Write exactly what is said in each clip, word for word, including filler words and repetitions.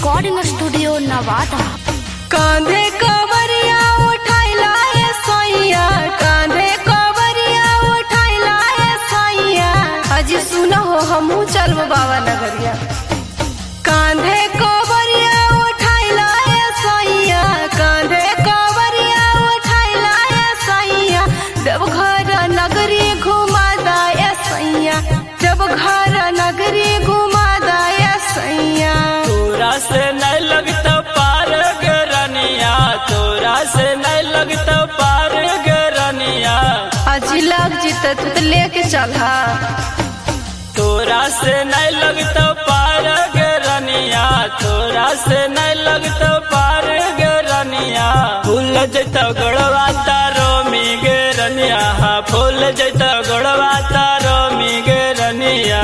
Recording studio Nawada. कांधे कवरिया उठाइला ए सैया, कांधे कवरिया उठाइला ए सैया, अजी सुनो हो हमहू चलबो बाबा नगरिया। कांधे कवरिया उठाइला ए सैया, कांधे कवरिया उठाइला ए सैया, देवघर नगरी घुमा दा ए सैया, देवघर नगरी घुमा दा ए सैया। तोरा से नहीं लगता पार गरनिया, तोरा से नहीं लगता पार गरनिया, अजी लग जीता तू तो लेके चला। तोरा से नहीं लगता पार गरनिया, तोरा से नहीं लगता पार गरनिया, फूल जैता गड़वा तारो मी गरनिया, फूल जैता गड़वा तारो मी गरनिया।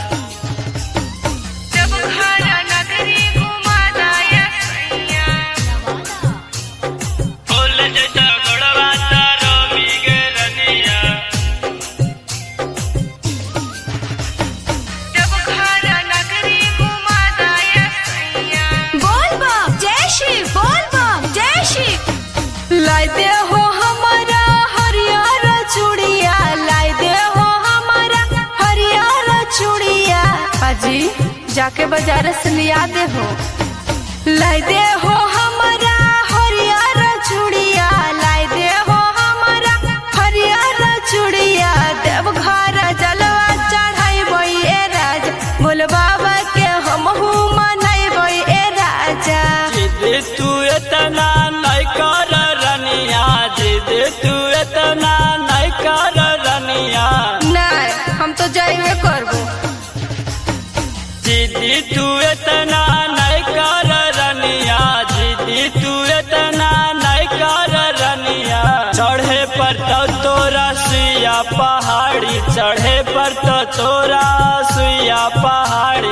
लाई दे हो हमारा हरियर चूड़िया, लाई दे हो हमारा हरियर चूड़िया, अजी जाके बाजार से लिया दे हो। लाई दे हो हमारा हरियर चूड़िया, लाई दे हो हमारा हरियर चूड़िया, देवघर जलवा चढ़ाइबो ए राजा, बोल बाबा के हमहू मनइबो ए राजा। जिद तू इतना नहीं कर रनिया, जिद तू इतना नहीं कर रनिया, नहीं हम तो जाइबे करबो। जिद तू इतना नहीं कर रनिया, जिद तू इतना नहीं कर रनिया, चढ़े पर तो तोरा सुइया पहाड़ी, चढ़े पर तो तोरा सुइया पहाड़ी।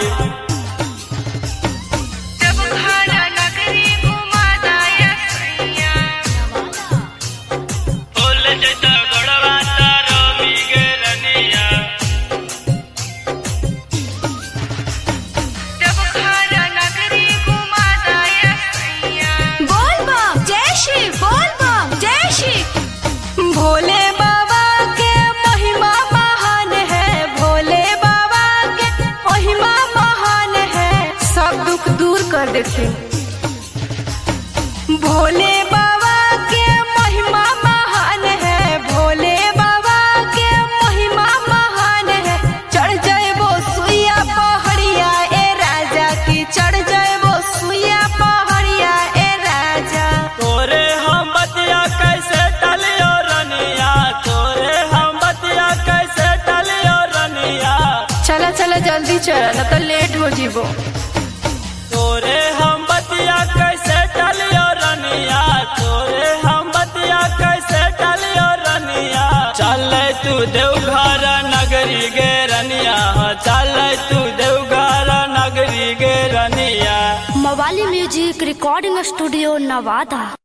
भोले बाबा के महिमा महान है, भोले बाबा के महिमा महान है, सब दुख दूर कर देते। भोले बाबा के महिमा महान है, भोले बाबा के महिमा महान है, चढ़ जाइबो सुइया पहाड़िया ए राजा की, चढ़ जाइबो सुइया पहाड़िया ए राजा। तोरे हम बतिया कैसे टलियो रनिया, तोरे हम बतिया कैसे टलियो रनिया, चला चला जल्दी चला न तो लेट हो जीबो। तोरे हम बतिया कैसे टलियो रनिया, तोरे हम बतिया कैसे टलियो रनिया, चल तू देवघर नगरी गे रनिया, चल तू देवघर नगरी गे रनिया। मवाली म्यूजिक रिकॉर्डिंग स्टूडियो नवादा।